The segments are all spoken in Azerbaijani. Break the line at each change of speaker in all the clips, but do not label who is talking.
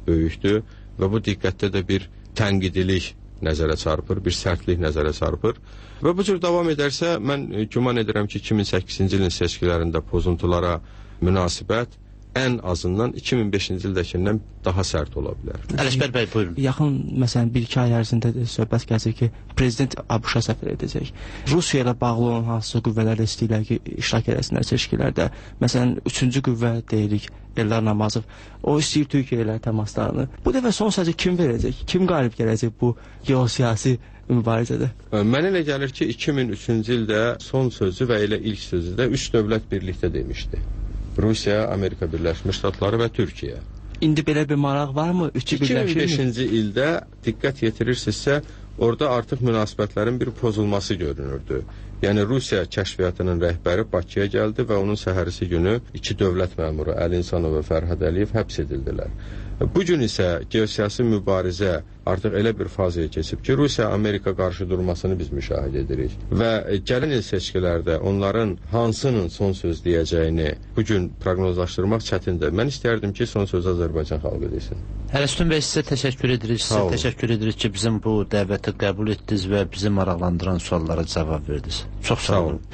böyükdür və bu diqqətdə də bir tənqidilik nəzərə çarpır, bir sərtlik nəzərə çarpır. Və bu cür davam edərsə, mən güman edirəm ki, 2008-ci ilin seçkilərində pozuntulara münasibət ən azından 2005-ci ildəkindən daha sərt ola bilər.
Ələkbər bəy, buyurun.
Yaxın, məsələn, 1-2 ay ərzində söhbət gələcək ki, prezident ABŞ-a səfər edəcək. Rusiya ilə bağlı olan hansı qüvvələr də istəyirlər ki, iştirak edəsinlər seçkilərdə. Məsələn, 3-cü qüvvə deyirik, Eldar Namazov. O istəyir Türkiyə ilə təmaslarını. Bu dəfə son sözü kim verəcək? Kim qalib gələcək bu geosiyasi mübarizədə?
Mənə elə gəlir ki, 2003-cü ildə son sözü və elə ilk sözü də 3 dövlət birlikdə demişdi. Rusiya, Amerika Birləşmiş Ştatları və Türkiyə.
İndi belə bir maraq varmı?
2005-ci ildə diqqət yetirirsinizsə, orada artıq münasibətlərin bir pozulması görünürdü. Yəni Rusiya kəşfiyyatının rəhbəri Bakıya gəldi və onun səhərisi günü 2 dövlət məmuru Əli İnsanov və Fərhad Əliyev həbs edildilər. Bu gün isə geosiyasi mübarizə artıq elə bir fazaya keçib ki, Rusiya-Amerika qarşı durmasını biz müşahidə edirik. Və gələn il seçkilərdə onların hansının son söz deyəcəyini bugün proqnozlaşdırmaq çətindir. Mən istərdim ki, son sözü Azərbaycan xalqı desin.
Ələstun bəy, sizə təşəkkür edirik. Sizə təşəkkür edirik ki, bizim bu dəvəti qəbul etdiniz və bizi maraqlandıran suallara cavab verdiniz. Çox sağ olun.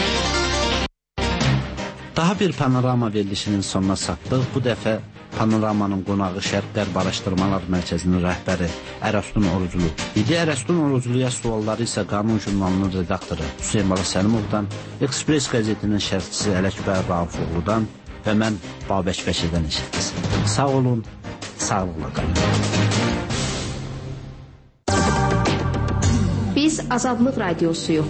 Daha bir panorama verilişinin sonuna çatdıq. Bu dəfə Panoramanın qonağı Şərq-Qərb Araşdırmalar Mərkəzinin rəhbəri Ərəstun Oruclu idi. Ərəstun Orucluya sualları isə Qanun jurnalının redaktoru Hüseyn Bala Səlimovdan, Express qəzetinin şərhçisi Ələkbər Raufoğludan və mən Babək Bəşirdən eşitdiniz. Sağ olun, sağlıqla qalın.
Biz Azadlıq Radiosuyuq.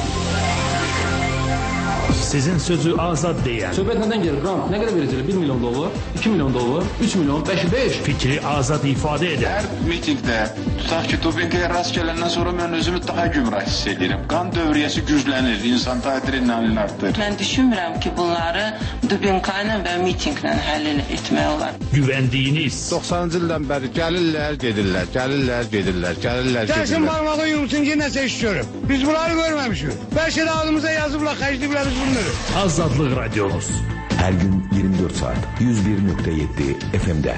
Sizin sözü azad deyən.
Söhbət nədən gelir? Qrant nə qədər verəcəklər? 1 milyon dollar, 2 milyon dollar, 3 milyon, 5.
Fikri azad ifadə edən.
Hər mitingdə, tutaq ki, Dubinqaya rast gələndən sonra mən özümü daha gümrah hiss edirəm. Qan dövriyyəsi güclənir, insan adrenalin artır.
Mən düşünmürəm ki, bunları Dubinqa ilə və mitinqlə həll etmək olar.
Güvəndiyiniz.
90-cı ildən bəri gəlirlər, gedirlər, gəlirlər, gedirlər, gəlirlər, gedirlər.
Gəlsin barmağı yumsun ki, nəsə iş görüb. Biz bunları görməmişik. Bəlkə də adımıza yazıblar, xərcliblər biz bunları.
Azadlıq Radyomuz.
Hər gün 24 saat 101.7 FM-də.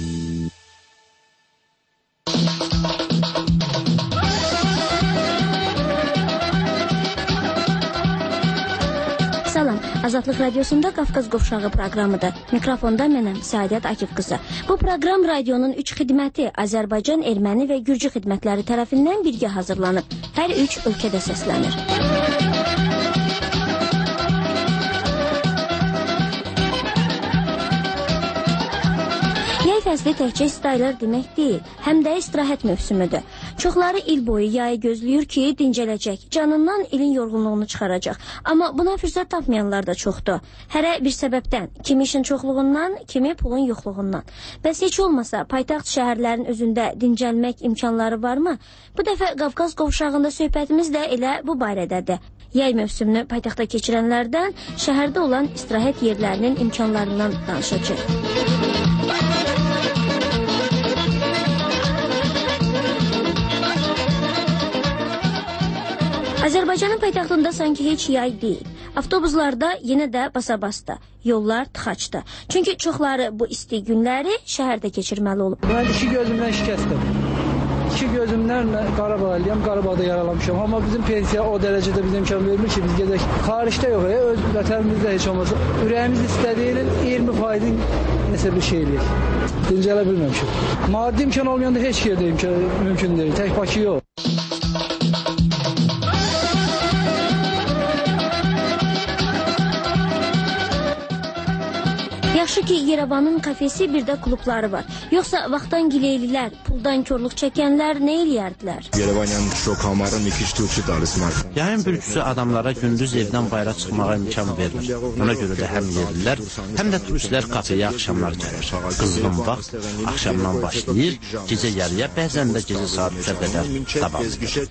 Salam, Azadlıq Radiosunda Qafqaz Qovşağı proqramıdır. Mikrofonda mənəm, Səadət Akif qızı. Bu proqram radionun 3 xidməti Azərbaycan, Erməni və Gürcü xidmətləri tərəfindən birgə hazırlanıb. Hər 3 ölkədə səslənir. Yay fəsli təkcə istaylar demək deyil, həm də istirahət mövsümüdür. Çoxları il boyu yayı gözləyir ki, dincələcək, canından ilin yorğunluğunu çıxaracaq. Amma buna fürsət tapmayanlar da çoxdur. Hərə bir səbəbdən, kimi işin çoxluğundan, kimi pulun yoxluğundan. Bəs heç olmasa, paytaxt şəhərlərin özündə dincəlmək imkanları varmı? Bu dəfə Qafqaz Qovşağında söhbətimiz də elə bu barədədir. Yay mövsümünü paytaxtda keçirənlərdən şəhərdə olan istirahət yerlərinin imkanlarından danışacaq. Azərbaycanın paytaxtında sanki heç yay deyil. Avtobuslarda yenə də basa-basta, yollar tıxaçdır. Çünki çoxları bu isti günləri şəhərdə keçirməli olub.
Mən 2 gözümdən şikəstəm. 2 gözümdən Qarabağlıyam, Qarabağda yaralanmışam. Amma bizim pensiya o dərəcədə bizə imkan vermir ki, biz gedək. Xaricdə yox, öz vətənimizdə heç olmasa. Ürəyimiz istədiyinin 20%-in nəsə bir şey eləyək. Dincələ bilməmişim. Maddi imkan olmayanda heç yerdə mümkün deyil, tək Bakı yox.
Yaxşı ki, Yerevanın kafesi bir də klubları var. Yoxsa vaxtdan gileylilər, puldan körlük çəkənlər nə eləyərdilər?
Yerevanın şokamarın 2 türkçü darısmar.
Yayın bürcüsü adamlara gündüz evdən bayıra çıxmağa imkan verir. Ona görə də həm yerlilər, həm də turistlər kafeyə axşamlar gəlir. Qızğın vaxt axşamdan başlayır, gecə yarıya, bəzən də gecə saat 3-ə qədər davam edir.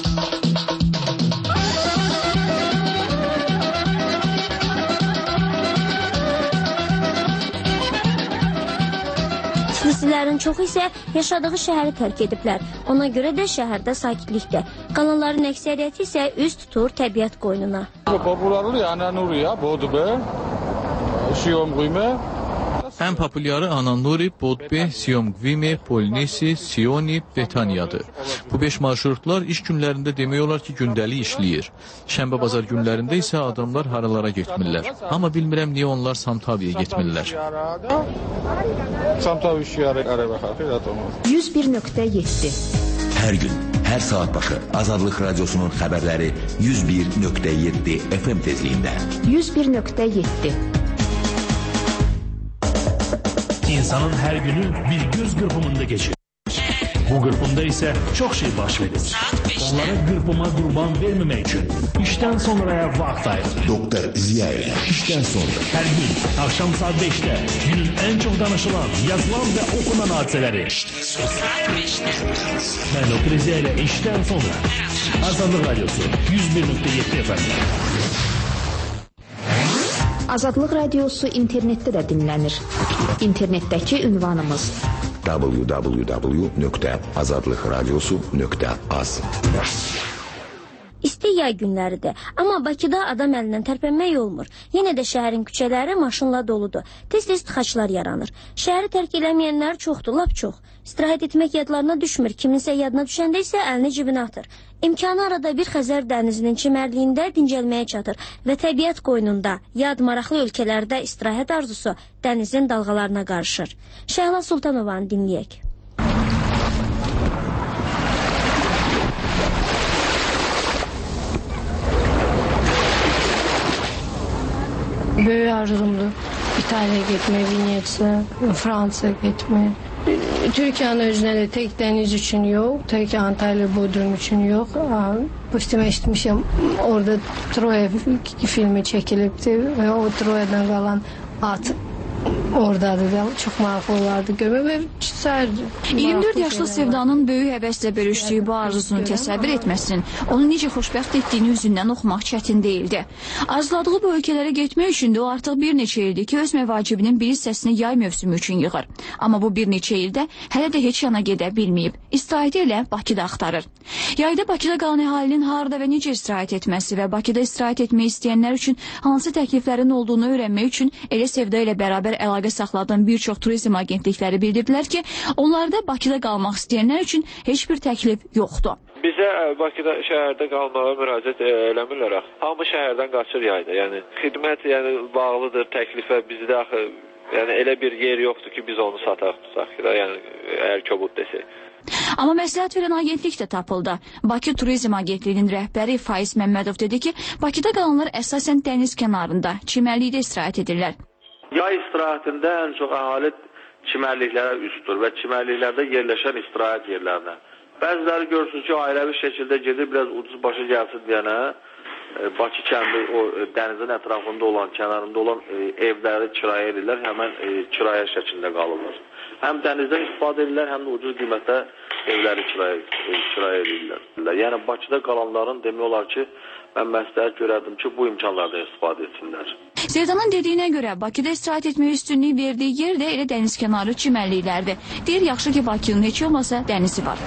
Tiflislilərin çoxu isə yaşadığı şəhəri tərk ediblər. Ona görə də şəhərdə sakitlikdir. Qalanların əksəriyyəti isə üz tutur təbiət qoynuna.
Popularlı yəni Nuriya, Bodbe, Şiyom Quyme.
Ən populyarı Ananuri, Bodbe, Siyomgvimi, Polnesi, Sioni, Betaniyadır. Bu 5 marşrutlar iş günlərində demək olar ki, gündəlik işləyir. Şənbə-bazar günlərində isə adamlar haralara getmirlər. Amma bilmirəm niyə onlar Santaviyə getmirlər.
101.7
Hər gün, hər saat başı Azadlıq Radyosu'nun xəbərləri 101.7 FM tezliyində.
101.7
İnsanın her günü bir göz kırpımında geçir. Bu kırpımda ise çok şey baş verir. Onlara kırpıma kurban vermemek için işten sonraya vakit ayırır.
Doktor Ziyaeli, işten sonra.
Her gün akşam saat 5'te günün en çok danışılan, yazılan ve okunan hadiseleri. Ben Doktor Ziyaeli işten sonra. Azadlıq Radyosu 101.7 efendim.
Azadlıq Radyosu internetdə də dinlənir. İnternetdəki ünvanımız
www.azadlıqradyosu.az.
İsti yay günləridir, amma Bakıda adam əlindən tərpənmək olmur. Yenə də şəhərin küçələri maşınla doludur. Tez-tez tıxaclar yaranır. Şəhəri tərk eləməyənlər çoxdur, lap çox. İstirahət etmək yadlarına düşmür, kiminsə yadına düşəndə isə əlini cibinə atır. İmkanı arada bir Xəzər dənizinin çimərliyində dincəlməyə çatır və təbiət qoynunda, yad maraqlı ölkələrdə istirahət arzusu dənizin dalğalarına qarışır. Şəhla Sultanovanı dinləyək.
Böyük arzumdur. İtaliyaya gitmək, Venetsiya, Fransaya gitmək. Türkiye'nin özünə də tek dəniz üçün yox, tek Antalya, Bodrum üçün yox. Üstümə işitmişəm, orada Troya filmi çəkilibdi və o Troyadan qalan at oradadır da, çox maraqlı olardı görmək və
24 yaşlı Sevdanın böyük həvəslə bölüşdüyü bu arzusunu təsəvvür etməsinin, onu necə xoşbəxt etdiyini üzündən oxumaq çətin deyildi. Arzuladığı bu ölkələrə getmək üçün də o artıq bir neçə ildir ki, öz məvacibinin bir hissəsini yay mövsümü üçün yığır. Amma bu bir neçə ildə hələ də heç yana gedə bilməyib. İstirahəti elə Bakıda axtarır. Yayda Bakıda qalan əhalinin harda və necə istirahət etməsi və Bakıda istirahət etmək istəyənlər üçün hansı təkliflərin olduğunu öyrənmək üçün elə Sevda ilə bərabər əlaqə saxladan bir çox turizm agentlikləri bildirdilər ki, onlarda Bakıda qalmaq istəyənlər üçün heç bir təklif yoxdur.
Bizə Bakıda şəhərdə qalmağa müraciət eləmirlər. Hamı şəhərdən qaçır yayda. Yəni xidmət bağlıdır təklifə. Bizdə axı elə bir yer yoxdur ki, biz onu sataq. Yəni əgər kobud desək.
Amma məsləhət verən agentlik də tapıldı. Bakı Turizm Agentliyinin rəhbəri Faiz Məmmədov dedi ki, Bakıda qalanlar əsasən dəniz kənarında, çimərlikdə istirahət edirlər.
Yay istirahətində ən çox əhali çimərliklərə üstdür və çimərliklərdə yerləşən istirahət yerlərinə. Bəziləri görsün ki, ailəvi şəkildə gedir, biraz ucuz başa gəlsin deyənə, Bakı kəndi o dənizin ətrafında olan, kənarında olan evləri kirayə edirlər, həmən kirayə şəklində qalırlar. Həm dənizdən istifadə edirlər, həm də ucuz qiymətə evləri kirayə edirlər. Yəni Bakıda qalanların demək olar ki, mən məsləhət görərdim ki, bu imkanlardan istifadə etsinlər.
Sevdanın dediyinə görə Bakıda istirahət etməyə üstünlük verdiyi yer də elə dəniz kənarı çimərliklərdir. Deyir, yaxşı ki, Bakının heç olmasa dənizi var.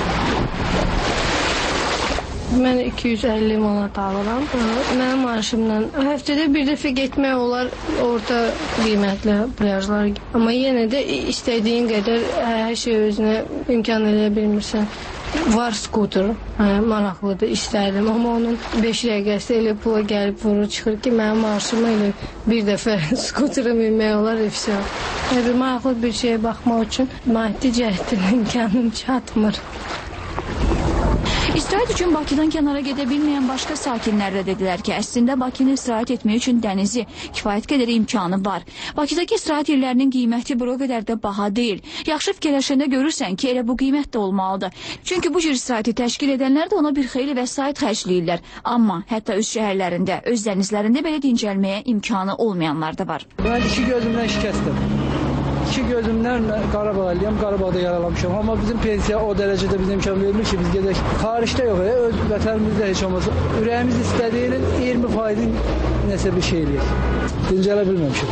Mən 250 manat alıram. Mənim maaşımla həftədə bir dəfə getmək olar orta qiymətlə plyajlara. Amma yenə də istədiyin qədər hər şey özünə imkan eləyə bilmirsən. Var skuter, maraqlıdır, istərdim. Amma onun 5 dəqiqəsi elə pula gəlib vurur çıxır ki, mənim maaşıma elə bir dəfə skutera minmək olar, efsə. Maraqlı bir şeyə baxmaq üçün maddi cəhətdən imkanım çatmır.
İstirahət üçün Bakıdan kənara gedə bilməyən başqa sakinlər də dedilər ki, əslində Bakını istirahət etmək üçün dənizi, kifayət qədər imkanı var. Bakıdakı istirahət yerlərinin qiyməti bir o qədər də baha deyil. Yaxşı fikirləşəndə görürsən ki, elə bu qiymət də olmalıdır. Çünki bu cür istirahəti təşkil edənlər də ona bir xeyli vəsait xərcləyirlər. Amma hətta öz şəhərlərində, öz dənizlərində belə dincəlməyə imkanı olmayanlar da var.
Mən iki gözümdən şikəstəm. İki gözümdən Qarabağlıyam, Qarabağda yaralamışam. Amma bizim pensiya o dərəcədə bizə imkan vermir ki, biz gedək. Xaricdə yox, öz vətənimizdə heç olmasa. Ürəyimiz istədiyinin 20%-in nəsə bir şey eləyək. Dincələ bilməmişim.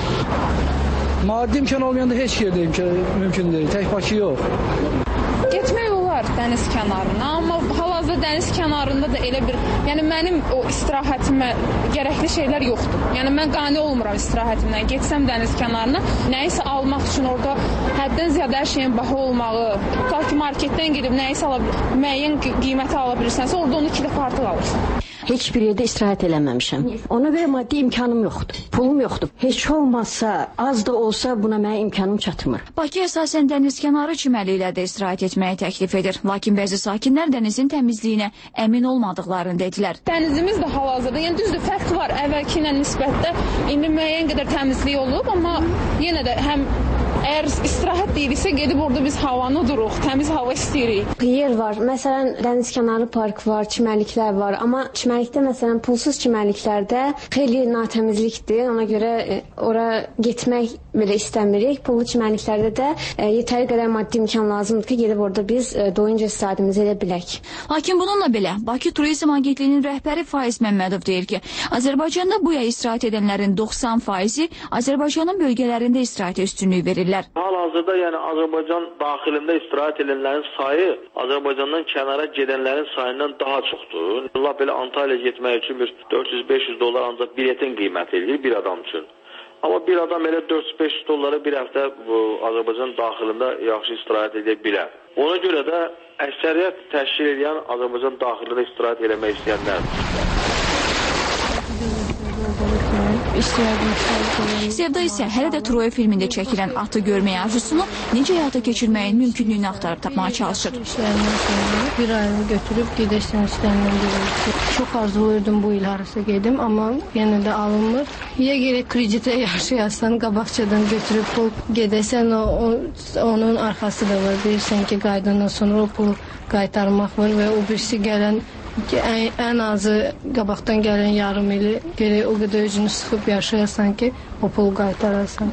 Maddi imkan olmayanda heç yerdə mümkün deyil, tək Bakı yox.
Getmək olar, var dəniz kənarına, amma hal-hazırda dəniz kənarında da elə bir, yəni mənim o istirahətimə gərəkli şeylər yoxdur. Yəni mən qane olmuram istirahətimdən. Getsəm dəniz kənarına, nəyisə almaq üçün orada həddən ziyadə hər şeyin baha olmağı, tutaq ki, marketdən gedib nəyisə müəyyən qiyməti ala bilirsənsə, orada onu 2 dəfə artıq alırsan.
Heç bir yerdə istirahət eləməmişəm. Ona görə maddi imkanım yoxdur, pulum yoxdur. Heç olmazsa, az da olsa buna mənim imkanım çatmır.
Bakı əsasən dənizkənarı çimərliklərdə istirahət etməyi təklif edir. Lakin bəzi sakinlər dənizin təmizliyinə əmin olmadıqlarını dedilər.
Dənizimiz də hal-hazırda, yəni düzdür, fərq var əvvəlki ilə nisbətdə. İndi müəyyən qədər təmizlik olub, amma yenə də həm əgər istirahət deyiriksə, gedib orada biz havanı duruq, təmiz hava istəyirik.
Yer var, məsələn, dəniz kənarı park var, çimərliklər var, amma çimərlikdə, məsələn, pulsuz çimərliklərdə xeyli natəmizlikdir, ona görə ora getmək belə istəmirik. Pullu çimərliklərdə də yetəri qədər maddi imkan lazımdır ki, gedib orada biz doyunca istifadəmizi edə bilək.
Lakin bununla belə, Bakı Turizm Agentliyinin rəhbəri Faiz Məmmədov deyir ki, Azərbaycanda bu yay istirahət edənlərin 90%-i Azərbaycanın bölgələrində istirahətə üstünlük verirlər.
Hal-hazırda yəni Azərbaycan daxilində istirahət edənlərin sayı Azərbaycandan kənara gedənlərin sayından daha çoxdur. Allah belə Antalya getmək üçün bir $400-500 ancaq biletin qiyməti edir bir adam üçün. Amma bir adam elə $400-500 bir həftə bu Azərbaycan daxilində yaxşı istirahət edə bilər. Ona görə də əksəriyyət təşkil edən Azərbaycan daxilində istirahət eləmək istəyənlərdir.
Sevda isə hələ də Troya filmində çəkilən atı görməyə arzusunu necə həyata keçirməyin mümkünlüyünü axtarıb tapmağa çalışır.
Bir ayını götürüb gedəsən istəyirəm. Çox arzulayırdım bu il harasa gedim, amma yenə də alınmır. Ya gerek kreditə yaşayasan, qabaqçadan götürüb pul gedəsən, onun arxası da var. Bilirsən ki, qaydandan sonra o pulu qaytarmaq var və o birisi gələn ən azı qabaqdan gələn yarım ili gerək o qədər özünü sıxıb yaşayasan ki, o pulu qaytarasan.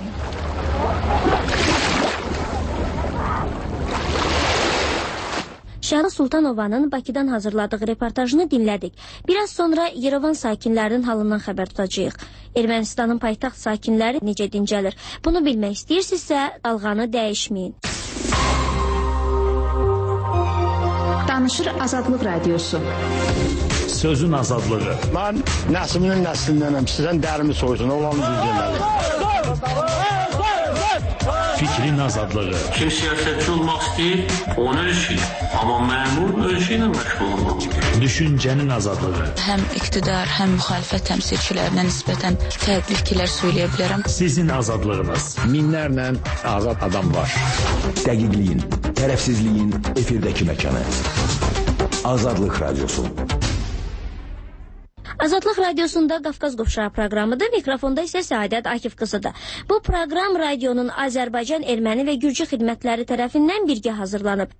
Şahla Sultanovanın Bakıdan hazırladığı reportajını dinlədik. Biraz sonra Yerevan sakinlərinin halından xəbər tutacağıq. Ermənistanın paytaxt sakinləri necə dincəlir? Bunu bilmək istəyirsinizsə, dalğanı dəyişməyin.
Danışır Azadlıq Radiosu.
Sözün azadlığı.
Mən nəslinin nəslindənəm. Sizdən dərimi soysun, olanı düzgəməli.
Fikrin azadlığı.
Kim siyasətçi olmaq istəyir, onu ölçür. Amma məmur ölçü ilə məşğul olmaq.
Düşüncənin azadlığı.
Həm iqtidar, həm müxalifət təmsilçilərinə nisbətən fərqli fikirlər söyləyə bilərəm.
Sizin azadlığınız.
Minlərlə azad adam var.
Dəqiqliyin, tərəfsizliyin efirdəki məkanı. Azadlıq Radiosu.
Azadlıq Radiosunda Qafqaz Qovşağı proqramıdır. Mikrofonda isə Səadət Akif qızıdır. Bu proqram radionun Azərbaycan, Erməni və Gürcü xidmətləri tərəfindən birgə hazırlanıb.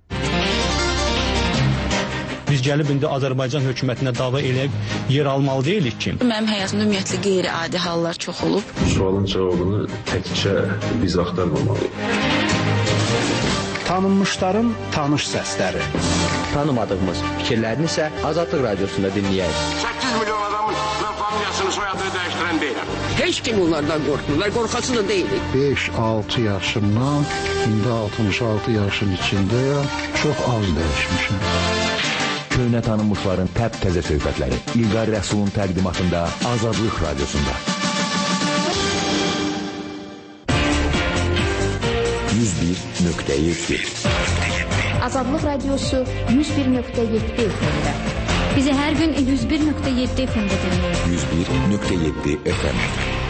Biz gəlib indi Azərbaycan hökumətinə dava eləyib yer almalı deyilik ki.
Mənim həyatımda ümumiyyətlə qeyri-adi hallar çox olub.
Sualın cavabını təkcə biz axtarmamalıyıq.
Tanınmışların tanış səsləri.
Tanımadığımız fikirlərini isə Azadlıq Radiosunda dinləyək.
8 milyon adamın mən familiyasını, soyadını dəyişdirən deyiləm.
Heç kim onlardan qorxmurlar, qorxası da deyilik.
5-6 yaşımdan, indi 66 yaşın içindəyəm, çox az dəyişmişim.
Köhnə tanınmışların təp-təzə söhbətləri İlqar Rəsulun təqdimatında Azadlıq Radiosunda. 101.7
Azadlıq Radiosu 101.7 FM-də. Bizi hər gün 101.7 FM-də dinləyin.
101.7 FM.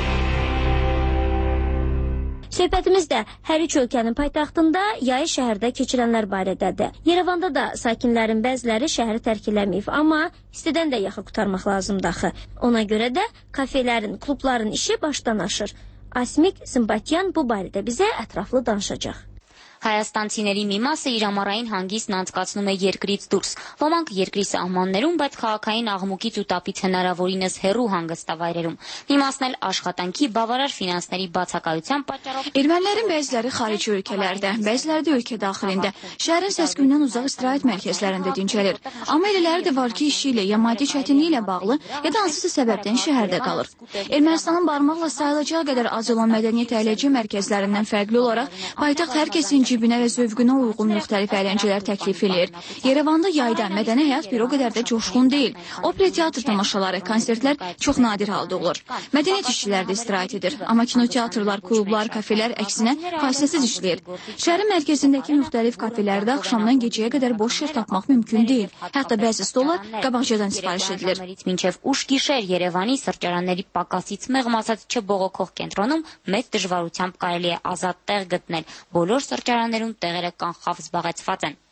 Söhbətimiz də hər üç ölkənin paytaxtında yayı şəhərdə keçirənlər barədədir. Yerevanda da sakinlərin bəziləri şəhəri tərk eləməyib, amma istidən də yaxı qurtarmaq lazımdır axı. Ona görə də kafelerin, klubların işi başdan aşır. Asmik Simbatyan bu barədə bizə ətraflı danışacaq.
Հայաստանցիների մի մասը իր ամառային հանգիստն անցկացնում է երկրից դուրս։ Ոմանք երկրի սահմաններում, բայց քաղաքային աղմուկից ու տապից հնարավորինս հեռու հանգստավայրերում։ Մի մասն էլ աշխատանքի բավարար ֆինանսների բացակայության պատճառով։
Ermənilərin bəziləri xarici ölkələrdə, bəziləri də ölkə daxilində, şəhərin səs-küyündən uzaq istirahət mərkəzlərində dincəlir. Amma elələri də var ki, işi ilə, ya maddi çətinliyi ilə bağlı, ya da hansısa səbəbdən şəhərdə qalır. Ermənistanın barmaqla sayılacağı qədər az olan mədəniyyət əyləci mərkəzlərindən fərqli olaraq, paytaxt hər kəsin cibinə və zövqünə uyğun müxtəlif əyləncələr təklif edir. Yerevanda yayda mədəni həyat bir o qədər də coşqun deyil. Opera teatr tamaşaları, konsertlər çox nadir halda olur. Mədəniyyət işçiləri də istirahət edir. Amma kinoteatrlar, klublar, kafelər əksinə fasiləsiz işləyir. Şəhərin mərkəzindəki müxtəlif kafelərdə axşamdan gecəyə qədər boş yer tapmaq mümkün deyil. Hətta bəzi stollar qabaqcadan sifariş edilir.
Մինչև ուշ գիշեր Երևանի սրճարանների պակասից մեղմ ասած չբողոքող կենտրոնում մեծ դժվարությամբ կարելի է ազատ տեղ գտնել։ Բոլոր սրճարաններում տեղերը կանխավ զբաղեցված են։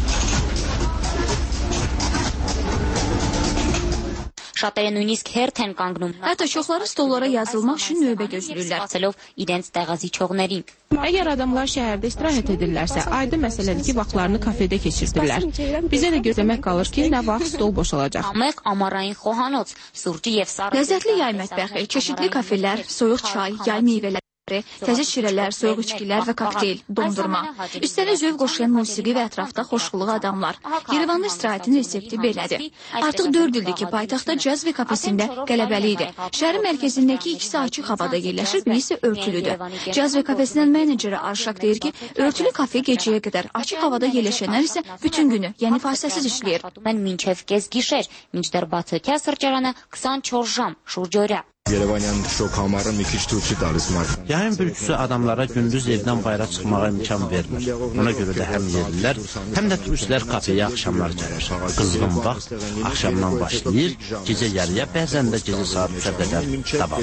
Շատերը նույնիսկ հերթ են կանգնում։
Hətta çoxları stollara yazılmaq üçün növbə gözləyirlər.
Ասելով իրենց տեղազիչողներին։
Əgər adamlar şəhərdə istirahət edirlərsə, aydın məsələdir ki, vaxtlarını kafedə keçirdirlər. Bizə də gözləmək qalır ki, nə vaxt stol boşalacaq.
Ամեղ ամառային խոհանոց, սուրճի եւ սառը։
Ləzzətli yay mətbəxi, çeşidli kafelər, soyuq çay, yay meyvələri, təzə şirələr, soyuq içkilər və kokteyl, dondurma. Üstəlik zövq qoşuyan musiqi və ətrafda xoşluğu adamlar. Yerevanda istirahətin resepti belədir. Artıq 4 ildir ki, paytaxtda caz və kafesində qələbəli idi. Şəhərin mərkəzindəki ikisi açıq havada yerləşir, biri isə örtülüdür. Caz və kafesinin meneceri Arşaq deyir ki, örtülü kafe gecəyə qədər, açıq havada yerləşənlər isə bütün günü, yəni fasiləsiz işləyir.
Mən մինչև կես գիշեր, մինչդեռ բացօթյա սրճարանը 24 ժամ, շուրջօրյա։
Yerevanyan şok hamarı bir kiç Türkçe talisman.
Yayın bürküsü adamlara gündüz evdən bayıra çıxmağa imkan vermir. Ona görə də həm yerlilər, həm də turistlər kafeyə axşamlar gəlir. Qızğın vaxt axşamdan başlayır, gecə yarıya, bəzən də gecə saat 3-ə qədər davam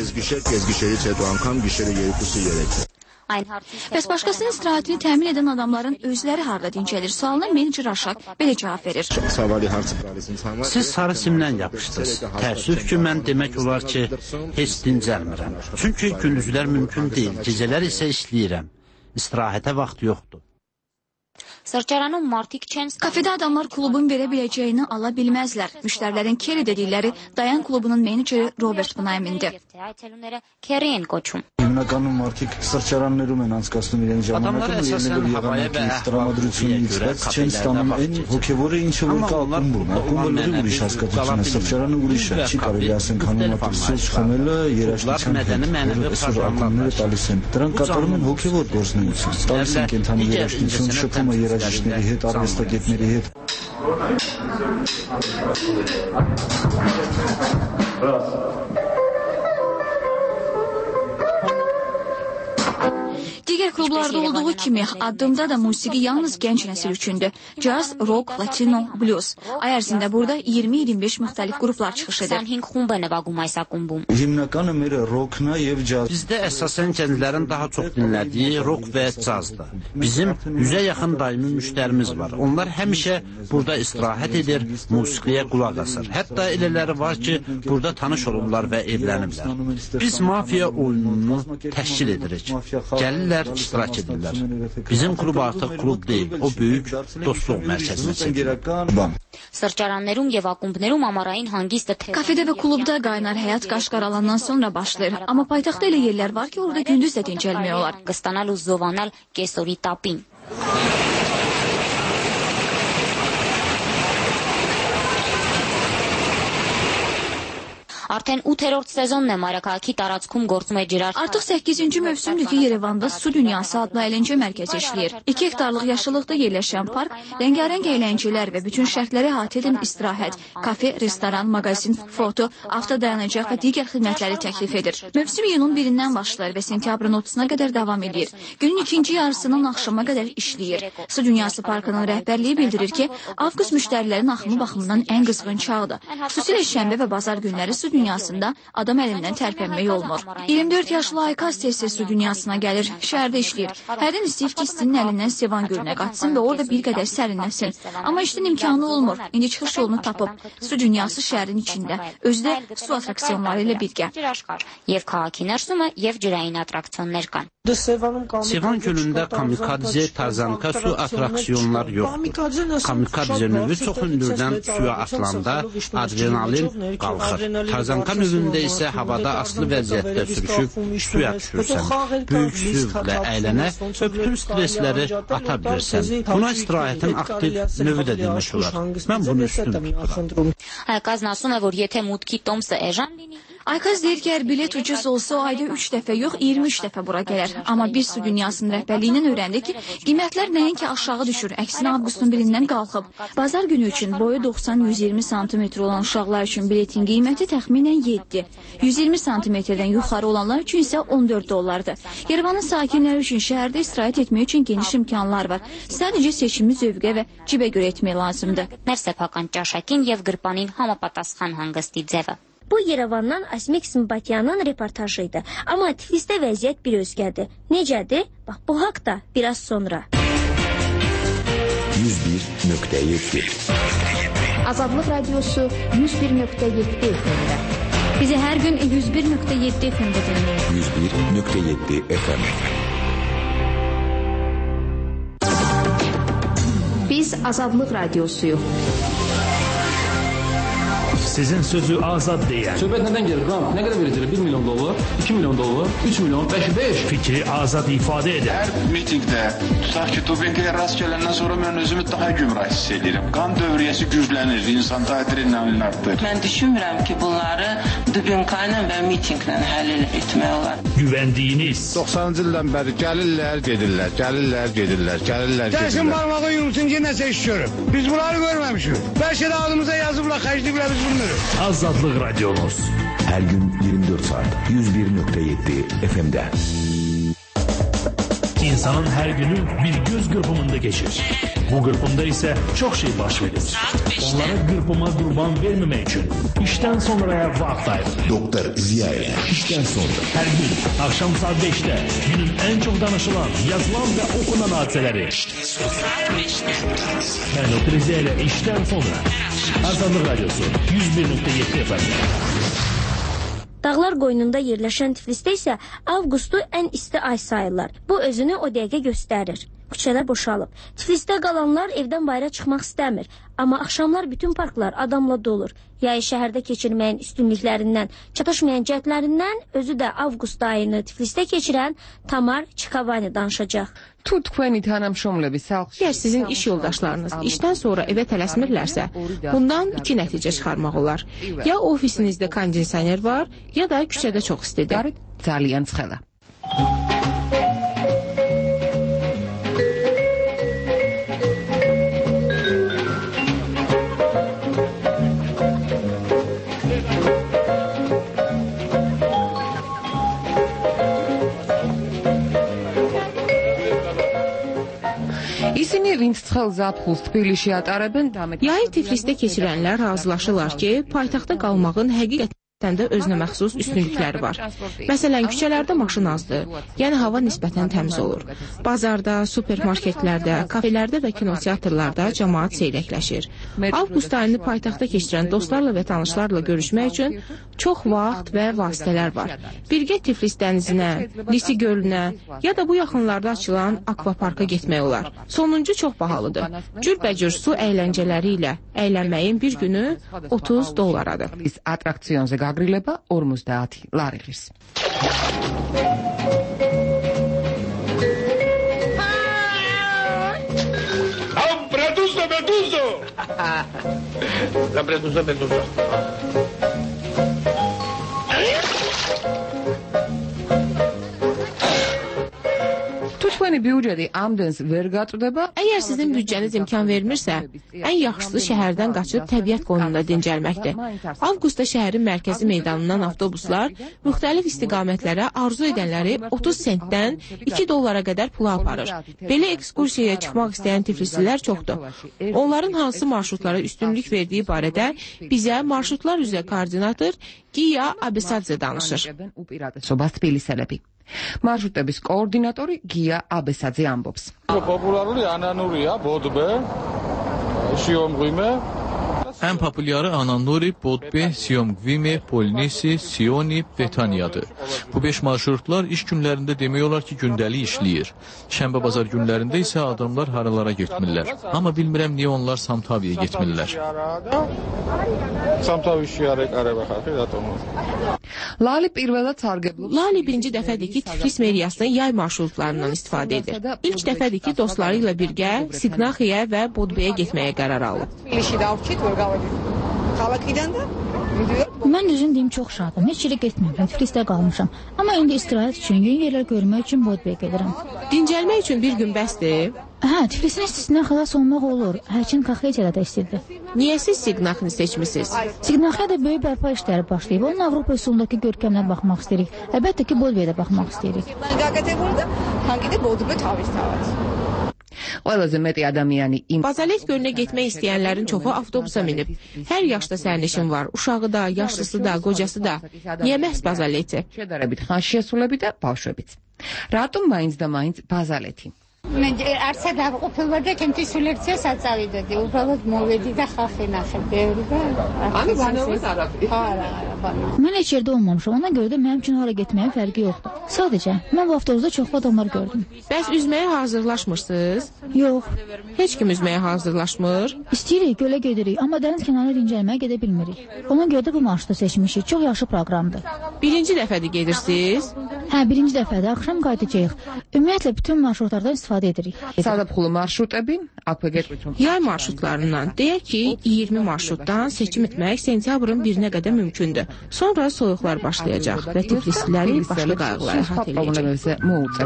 edir.
Bəs başqasının istirahətini təmin edən adamların özləri harda dincəlir? Sualına menecer Arşaq belə cavab verir.
Siz sarı simdən yapışdınız. Təəssüf ki, mən demək olar ki, heç dincəlmirəm. Çünki gündüzlər mümkün deyil, gecələr isə işləyirəm. İstirahətə vaxt yoxdur.
Sırçaranın martik çən
kafedə adamlar klubun verə biləcəyini ala bilməzlər. Müştərilərin Kerry dedikləri dayan klubunun meneceri Robert Bunaymindir.
Հիմնականում մարդիկ սրճարաններում են անցկացնում իրենց ժամանակը, ելնելով եղանակի տրամադրությունից, բայց չեն ստանում այն հոգևորը, ինչը որ կա ակումբում։ Ակումբը ուրիշ հասկացություն է, սրճարանը ուրիշ է։ Չի կարելի ասենք հանրապետություն խմելը երաժշտության հետ, այսօր ակումբները տալիս են։ Դրանք կատարում են հոգևոր գործունեություն, տալիս են կենթանի երաժշտություն, շփումը երաժիշտների հետ, արվեստագետների հետ։
Digər klublarda olduğu kimi addımda da musiqi yalnız gənc nəsil üçündür. Caz, rock, latino, blues. Ay ərzində burada 20-25 müxtəlif qruplar çıxış edir.
Հիմնականը մեր rockna եւ caz.
Bizdə əsasən gənclərin daha çox dinlədiyi rock və cazdır. Bizim 100-ə yaxın daimi müştərimiz var. Onlar həmişə burada istirahət edir, musiqiyə qulaq asır. Hətta elələri var ki, burada tanış olurlar və evləniblər. Biz mafiya oyununu təşkil edirik. Gəlirlər, iştirak edirlər. Bizim klub artıq klub deyil, o böyük dostluq mərkəzinə çevrilir.
Sırçaranներում եւ ակումբներում ամառային հանգիստը
Kafedə və klubda qaynar həyat qaşqaralandan sonra başlayır. Amma paytaxtda elə yerlər var ki, orada gündüz də dincəlmək olar.
Կստանալ ու զովանալ կեսօրի տապին։ Արդեն 8-րդ սեզոնն է Մարաքաղաքի տարածքում գործում է ջրարք։
Artıq 8-ci mövsümdür ki, Yerevanda Su Dünyası adlı əyləncə mərkəzi işləyir. 2 hektarlıq yaşıllıqda yerləşən park rəngarəng əyləncələr və bütün şərtləri əhatə edən istirahət, kafe, restoran, mağazin, foto, avto dayanacaq və digər xidmətləri təklif edir. Mövsüm iyunun 1-dən başlayır və sentyabrın 30-na qədər davam edir. Günün ikinci yarısının axşama qədər işləyir. Su Dünyası parkının rəhbərliyi bildirir ki, avqust müştərilərin axımı baxımından ən qızğın çağdır. Xüsusilə şənbə və bazar günləri Su Dünyasında adam əlindən tərpənmək olmur. 24 yaşlı Aykas tez-tez Su Dünyasına gəlir, şəhərdə işləyir. Hərdən istəyir ki, istinin əlindən Sevan gölünə qaçsın və orada bir qədər sərinləsin. Amma işdən imkanı olmur. İndi çıxış yolunu tapıb. Su Dünyası şəhərin içində, özü də su atraksiyonları ilə birgə.
Եվ քաղաքի ներսումը եւ ջրային ատրակցիոններ կան։
Sevan gölündə kamikadze, tarzanka su atraksiyonlar yoxdur. Kamikadze növü çox hündürdən suya atılanda adrenalin qalxır. Tarzanka növündə isə havada asılı vəziyyətdə sürüşüb suya düşürsən. Böyük sürətlə əylənə və bütün stresləri ata bilirsən. Buna istirahətin aktiv növü də demək olar. Mən bunu üstün tuturam.
Հայկազն ասում է, որ եթե մուտքի տոմսը էժան լինի,
Aykaz deyir ki, əgər bilet ucuz olsa, ayda 3 dəfə yox, 23 dəfə bura gələr. Amma bir su dünyasının rəhbərliyindən öyrəndik ki, qiymətlər nəinki aşağı düşür, əksinə avqustun 1-dən qalxıb. Bazar günü üçün boyu 90-120 sm olan uşaqlar üçün biletin qiyməti təxminən 7. 120 sm-dən yuxarı olanlar üçün isə 14 dollardır. Yerevanın sakinləri üçün şəhərdə istirahət etmək üçün geniş imkanlar var. Sadəcə seçimi zövqə və cibə görə etmək lazımdır.
Səpական ճաշակին եւ գրպանին համապատասխան հանգստի ձևը.
Bu Yerevandan Asmik Sımbatyanın reportajıydı. Ama Tiflis'te vəziyyət bir özgədir. Necədir? Bax, bu haqda biraz sonra.
101.7
Azadlıq Radiosu 101.7 FM-də. Bizi hər gün 101.7 FM-də dinləyin.
101.7 FM.
Biz Azadlıq Radiosuyuq.
Sizin sözü azad deyən.
Söhbət nədən gelir? Nə qədər verəcəklər? 1 milyon dollar, 2 milyon dollar, 3 milyon, 5.
Fikri azad ifadə edən.
Hər mitingdə, tutaq ki, Tubenkaya rast gələndən sonra mən özümü daha gümrah hiss edirəm. Qan dövriyyəsi güclənir, insanda adrenalin artır.
Mən düşünmürəm ki, bunları Tubenkayla və mitinglə həll etmək olar.
Güvəndiyiniz.
90-cı ildən bəri gəlirlər, gedirlər, gəlirlər, gedirlər, gəlirlər, gedirlər.
Gəlsin barmağı yumsun ki, nəsə işliyorum. Biz bunları görməmişik. Bəlkə də adımıza yazıblar, xərcliyiblər biz bunu.
Azadlıq Radyomuz.
Hər gün 24 saat 101.7 FM'də.
İnsanın hər günü bir göz qırpımında geçir. Bu qırpımda isə çox şey baş verir. Onlara qırpıma qurban verməmək üçün işdən sonraya vaxt ayırır.
Doktor Ziyayev.
İşdən sonra. Hər gün axşam saat 5'də günün ən çox danışılan, yazılan və okunan hadisələri. Mən Doktor Ziyayev işdən sonra. Azadlıq Radyosu 101.7 FM.
Dağlar qoynunda yerləşən Tiflisdə isə avqustu ən isti ay sayılır. Bu özünü o dəqiqə göstərir. Küçələr boşalıb. Tiflisdə qalanlar evdən bayıra çıxmaq istəmir. Amma axşamlar bütün parklar adamla dolur. Yayı şəhərdə keçirməyin üstünlüklərindən, çatışmayan cəhətlərindən özü də avqust ayını Tiflisdə keçirən Tamar Çikavani danışacaq.
Əgər sizin iş yoldaşlarınız işdən sonra evə tələsmirlərsə, bundan 2 nəticə çıxarmaq olar. Ya ofisinizdə kondisioner var, ya da küçədə çox istidir. Yayı Tiflisdə keçirənlər razılaşırlar ki, paytaxtda qalmağın həqiqətən də özünə məxsus üstünlükləri var. Məsələn, küçələrdə maşın azdır, yəni hava nisbətən təmiz olur. Bazarda, supermarketlərdə, kafelərdə və kinoteatrlarda cəmaat seyrəkləşir. Avqust ayını paytaxtda keçirən dostlarla və tanışlarla görüşmək üçün çox vaxt və vasitələr var. Birgə Tiflis dənizinə, Lisi gölünə ya da bu yaxınlarda açılan akvaparka getmək olar. Sonuncu çox bahalıdır. Cürbəcür su əyləncələri ilə əylənməyin bir günü 30 dollaradır.
გაგრილება 50 ლარიღის.
Meduso! La Meduso.
Əgər sizin büdcəniz imkan vermirsə, ən yaxşısı şəhərdən qaçıb təbiət qoynunda dincəlməkdir. Avqustda şəhərin mərkəzi meydanından avtobuslar müxtəlif istiqamətlərə arzu edənləri 30 sentdən 2 dollara qədər pula aparır. Belə ekskursiyaya çıxmaq istəyən tiflislilər çoxdur. Onların hansı marşrutlara üstünlük verdiyi barədə bizə marşrutlar üzrə koordinator Giya Abesadze danışır.
მარშრუტების კოორდინატორი გია აბესაძე ამბობს.
Populārული ანანურია, ბოდბე, შიომღვიმე.
Ən populyarı Ananuri, Bodbe, Siyomgvime, Polnisi, Sioni, Betaniyadır. Bu 5 marşrutlar iş günlərində demək olar ki, gündəlik işləyir. Şənbə bazar günlərində isə adamlar haralara getmirlər. Amma bilmirəm niyə onlar Samtaviyə getmirlər.
Lali birinci dəfədir ki, Tiflis meriyasının yay marşrutlarından istifadə edir. İlk dəfədir ki, dostları ilə birgə Signaxiyə və Bodbeyə getməyə qərar alıb.
Mən düzün deyim çox şadım. Heç yerə getmirəm. Tiflisdə qalmışam. Amma indi istirahət üçün, yeni yerlər görmək üçün Bodbey gedirəm.
Dincəlmək üçün bir gün bəsdir?
Hə, Tiflisin istisindən xilas olmaq olur. Hərçin Kaxetiyada da istəyirdi.
Niyə siz Siqnaxını seçmisiniz?
Siqnaxıya böyük bərpa işləri başlayıb. Onun Avropa üsulundakı görkəminə baxmaq istəyirik. Əlbəttə ki, Bodbeydə baxmaq istəyirik.
Bazalet gölünə getmək istəyənlərin çoxu avtobusa minib. Hər yaşda sərnişin var. Uşağı da, yaşlısı da, qocası da. Niyə məhz Bazaleti?
Ratum mainz Bazaleti.
Arsa qopullarda kenti sülərsə səcavida deyir. Uğralı movedidə xafina xəbərdə.
Mən heç yerdə olmamışam. Ona görə də mənim üçün hara getməyin fərqi yoxdur. Sadəcə mən bu avtobusda çoxlu adamlar gördüm.
Bəs üzməyə hazırlaşmırsınız?
Yox.
Heç kim üzməyə hazırlaşmır?
İstəyirik, gölə gedirik, amma dəniz kənarına dincəlməyə gedə bilmirik. Ona görə də bu marşrutu seçmişik. Çox yaxşı proqramdır.
Birinci dəfədir gedirsiniz?
Hə, birinci dəfədir. Axşam qayıdacağıq. Ümumiyyətlə bütün marşrutlardan istifadə edirik.
Sadapxulu marşrutəbi,
yay marşrutlarından deyək ki, 20 marşrutdan seçim etmək sentyabrın 1-nə qədər mümkündür. Sonra soyuqlar başlayacaq və tiflisliləri başqa qayğılar əhatə edəcək.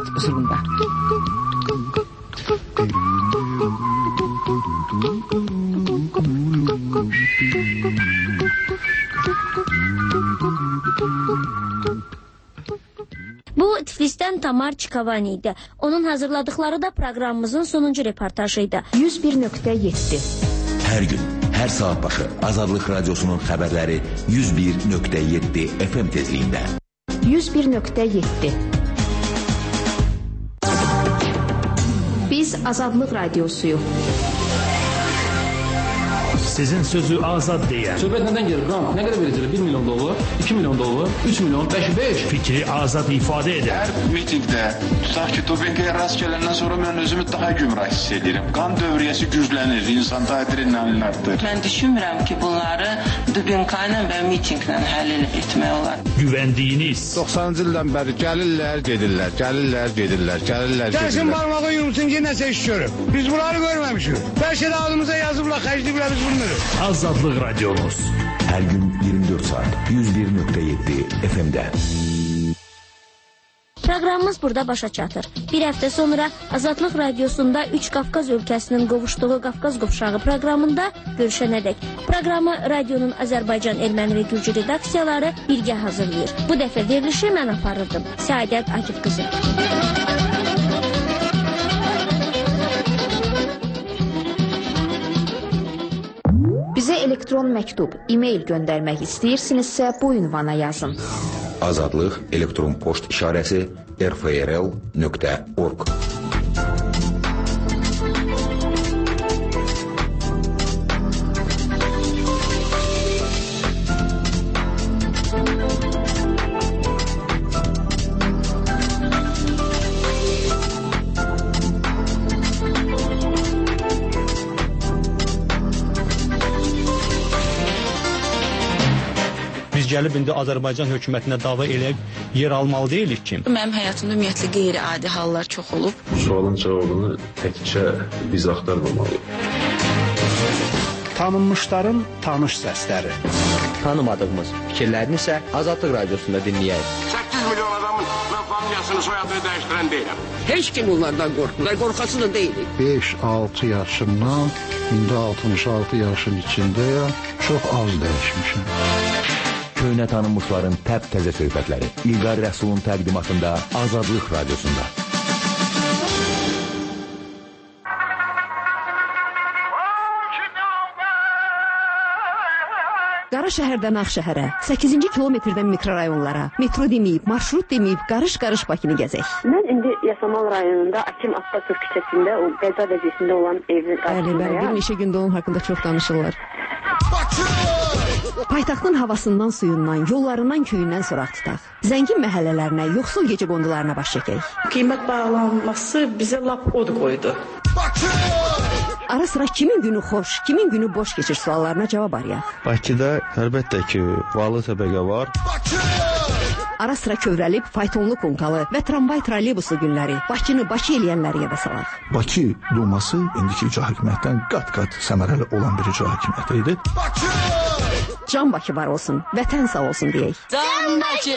Bu Tiflisdən Tamar Çikavani idi. Onun hazırladıkları da proqramımızın sonuncu reportajıydı.
101.7
Hər gün, hər saat başı Azadlıq Radiosunun xəbərləri 101.7 FM tezliyində.
101.7 Biz Azadlıq Radiosuyuq.
Sizin sözü azad deyən.
Söhbət nədən gelir? Qram, nə qədər verəcəklər? 1 milyon dollar, 2 milyon dollar, 3 milyon, 5.
Fikri azad ifadə edən.
Hər mitingdə, tutaq ki, Tobenkaya rast gələndən sonra mən özümü daha gümrah hiss edirəm. Qan dövriyyəsi güclənir, insanda adrenalin artır.
Mən düşünmürəm ki, bunları Dubenka ilə və mitinglə həll etmək olar.
Güvəndiyiniz.
90-cı ildən bəri gəlirlər, gedirlər, gəlirlər, gedirlər, gəlirlər, gedirlər.
Gəlsin barmağı yumsun ki, nəsə iş görüb. Biz bunları görməmişik. Bəlkə də adımıza yazıblar, xərcliblər biz bilmirik.
Azadlıq Radiomuz.
Hər gün 24 saat 101.7 FM-də.
Proqramımız burada başa çatır. Bir həftə sonra Azadlıq Radiosunda 3 Qafqaz ölkəsinin qovuşduğu Qafqaz qovşağı proqramında görüşənədək. Proqramı radionun Azərbaycan, Erməni və Gürcü redaksiyaları birgə hazırlayır. Bu dəfə verilişi mən aparırdım. Səadət Akif qızı.
Bizə elektron məktub, e-mail göndərmək istəyirsinizsə bu ünvana yazın.
Azadlıq elektron poçt işarəsi rfrl.org.
Gəlib indi Azərbaycan hökumətinə dava eləyib yer almalı deyilik ki.
Mənim həyatımda ümumiyyətlə qeyri-adi hallar çox olub.
Bu sualın cavabını təkcə biz axtarmamalıyıq.
Tanınmışların tanış səsləri.
Tanımadığımız fikirlərini isə Azadlıq Radiosunda dinləyək.
8 milyon adamın mən familiyasını, soyadını dəyişdirən deyiləm.
Heç kim onlardan qorxmur. Qorxası da deyilik.
5-6 yaşımdan indi 66 yaşın içindəyəm. Çox az dəyişmişim.
Köhnə tanınmışların təp-təzə söhbətləri İlqar Rəsulun təqdimatında Azadlıq Radiosunda.
Qara şəhərdən Ağşəhərə, 8-ci kilometrdən mikrorayonlara, metro deməyib, marşrut deməyib, qarış-qarış Bakını gəzək.
Mən indi Yasamal rayonunda Akim Abbasov küçəsində o qəza vəziyyətində olan evin qarşısındayam.
Bir neçə gündə onun haqqında çox danışırlar. Paytaxtın havasından, suyundan, yollarından, köyündən soraq tutaq. Zəngin məhəllələrinə, yoxsul gecə qondularına baş çəkək.
Qiymət bağlanması bizə lap od qoydu.
Ara sıra kimin günü xoş, kimin günü boş keçir suallarına cavab arayaq.
Bakıda əlbəttə ki, varlı təbəqə var.
Ara sıra kövrəlib, faytonlu konkalı və tramvay trolleybusu günləri Bakını Bakı eləyənləri yada salaq.
Bakı Duması indiki icra hakimiyyətdən qat-qat səmərəli olan bir icra hakimiyyəti idi.
Can Bakı var olsun, vətən sağ olsun deyək.
Can Bakı!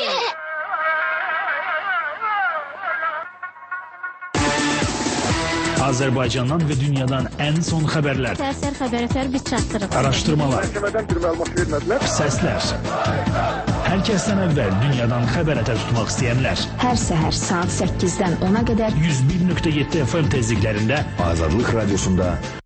Azərbaycandan və dünyadan ən son xəbərlər.
Səhər xəbərlər biz çatdırırıq.
Araşdırmalar.
Məhkəmədən bir məlumat vermədilər.
Səslər. Hər kəsdən əvvəl dünyadan xəbər ətər tutmaq istəyənlər.
Hər səhər saat 8-dən 10-a qədər
101.7 FM tezliklərində
Azadlıq Radiosunda